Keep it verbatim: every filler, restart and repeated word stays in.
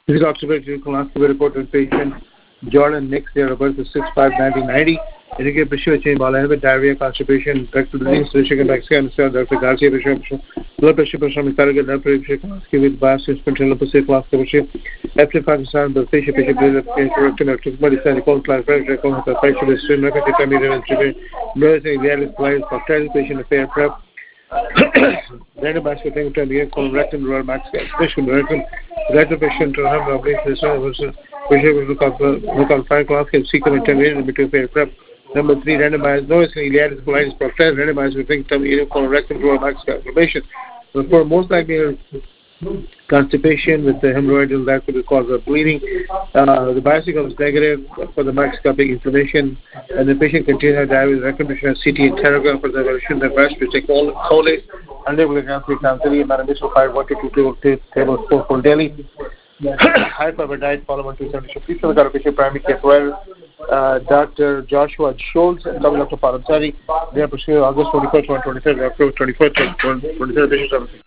Physical observation colonoscopy reported patient Jordan Nix, date of birth is six five nineteen ninety. Indicate pressure change, ball diarrhea, constipation, rectal disease, chicken vaccine, Doctor Garcia pressure, blood pressure pressure, target blood pressure, colonoscopy with biopsy, spontaneous colonoscopy, F five percent, the patient patient blood pressure, rectal medicine, colon pressure, colon pressure, restraint, recommended treatment, nursing, reality, slides, cocktail, patient affair prep. Randomized within ten years, colorectal, rural max, patient, rectal, rectal patient, to have a place, patient will look up, look on five o'clock and sequence ten years in between fair prep. Number three, randomized, no, it's iliatis, colitis, process, randomized within ten years, colorectal, rural max, inflammation. For most likely, constipation with the hemorrhoidal, that could cause a bleeding. Uh, the biopsy comes negative for the microscopic inflammation, and the patient continues to die with recommendation of C T interrogram for the evolution of the breast, which take all folate, one hundred milligrams three times daily, metamucil five, one to two tablespoons daily. High fiber diet, follow one two seventy. Please tell the patient primary care provider, uh, Doctor Joshua Schultz, and Doctor Paramsari. They are pursuing August twenty-first, twenty twenty-three, October twenty-first, twenty twenty-three, patient services.